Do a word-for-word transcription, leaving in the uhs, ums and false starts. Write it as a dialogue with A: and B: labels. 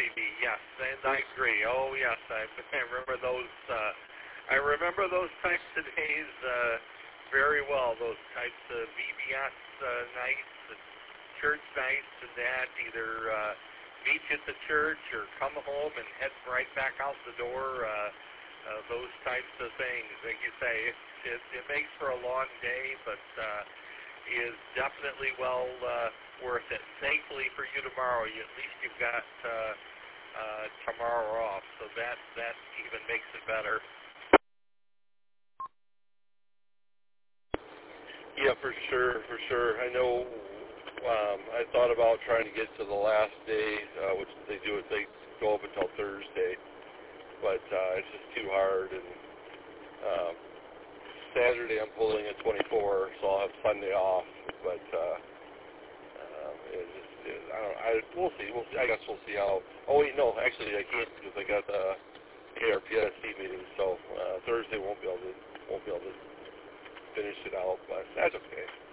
A: maybe, yes, and I agree. Oh, yes, I, I remember those. Uh, I remember those types of days uh, very well. Those types of V B S uh, nights and church nights, and that either uh, meet you at the church or come home and head right back out the door. Uh, uh, those types of things, like you say, it, it, it makes for a long day, but uh, is definitely well uh, worth it. Thankfully for you tomorrow, you, at least you've got uh, uh, tomorrow off, so that that even makes it better.
B: Yeah, for sure, for sure. I know. Um, I thought about trying to get to the last day, uh, which they do it. They go up until Thursday, but uh, it's just too hard. And um, Saturday I'm pulling a twenty-four, so I'll have Sunday off. But uh, um, it just, it, I don't. I we'll see. We'll see. I guess we'll see how. Oh wait, no, actually I can't because I got the A R P S C meeting, so uh, Thursday won't be able to won't be able to finish it out. But that's okay.